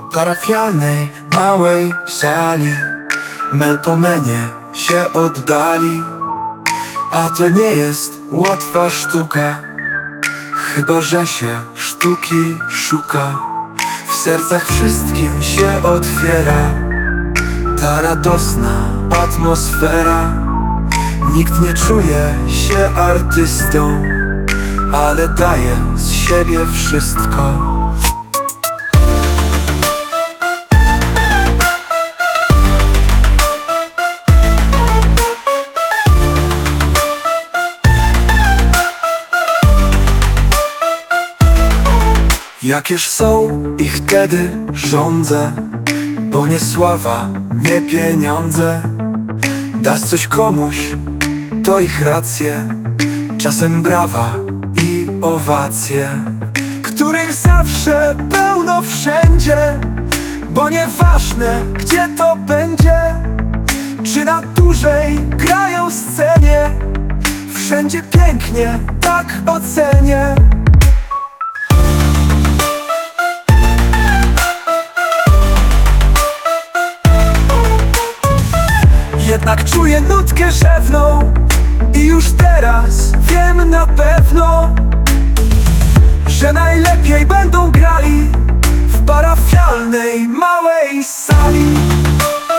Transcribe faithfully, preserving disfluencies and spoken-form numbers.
parafialnej, małej sali Melpomenie się oddali. A to nie jest łatwa sztuka, chyba że się sztuki szuka. W sercach wszystkim się otwiera ta radosna atmosfera. Nikt nie czuje się artystą, ale daje z siebie wszystko. Jakież są ich wtedy żądze, bo nie sława, nie pieniądze. Dasz coś komuś, to ich racje, czasem brawa i owacje, których zawsze pełno wszędzie, bo nieważne gdzie to będzie, czy na dużej grają scenie, wszędzie pięknie, tak ocenię. Jednak czuję nutkę rzewną i już teraz wiem na pewno, że najlepiej będą grali w parafialnej małej sali.